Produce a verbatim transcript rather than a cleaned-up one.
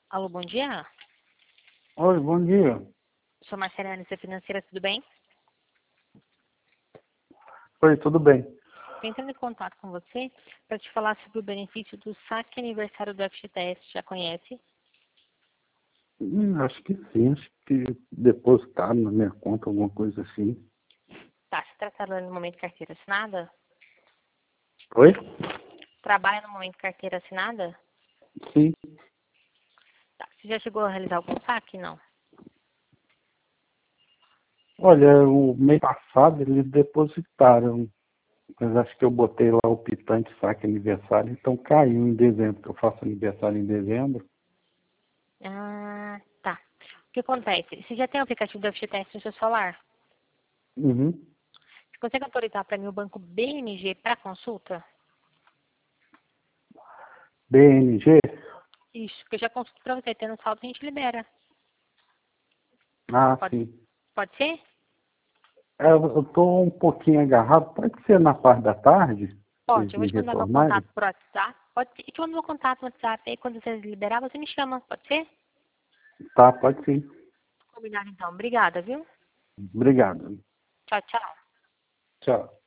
Alô, bom dia. Oi, bom dia. Sou Marcela, analista financeira, tudo bem? Oi, tudo bem? Estou entrando em contato com você para te falar sobre o benefício do saque aniversário do F G T S. Já conhece? Hum, acho que sim, acho que depositaram na minha conta alguma coisa assim. Tá, você está trabalhando no momento carteira assinada? Oi? Trabalha no momento carteira assinada? Sim. Tá, você já chegou a realizar algum saque? Não. Olha, o mês passado eles depositaram, mas acho que eu botei lá o pitante saque aniversário, então caiu em dezembro, que eu faço aniversário em dezembro. Ah, tá. O que acontece? Você já tem o aplicativo do F G T S no seu celular? Uhum. Você consegue autorizar para mim o banco B M G para consulta? B N G? Isso, que eu já consulto para você. Tendo saldo, a gente libera. Ah, Pode, sim. pode ser? É, eu estou um pouquinho agarrado, pode ser na parte da tarde, Pode, vocês eu vou me te mandar meu retornarem? contato por WhatsApp. Pode ser. Eu te mando meu contato no WhatsApp. Aí quando você liberar, você me chama. Pode ser? Tá, pode sim. Combinado então. Obrigada, viu? Obrigado. Tchau, tchau. Tchau.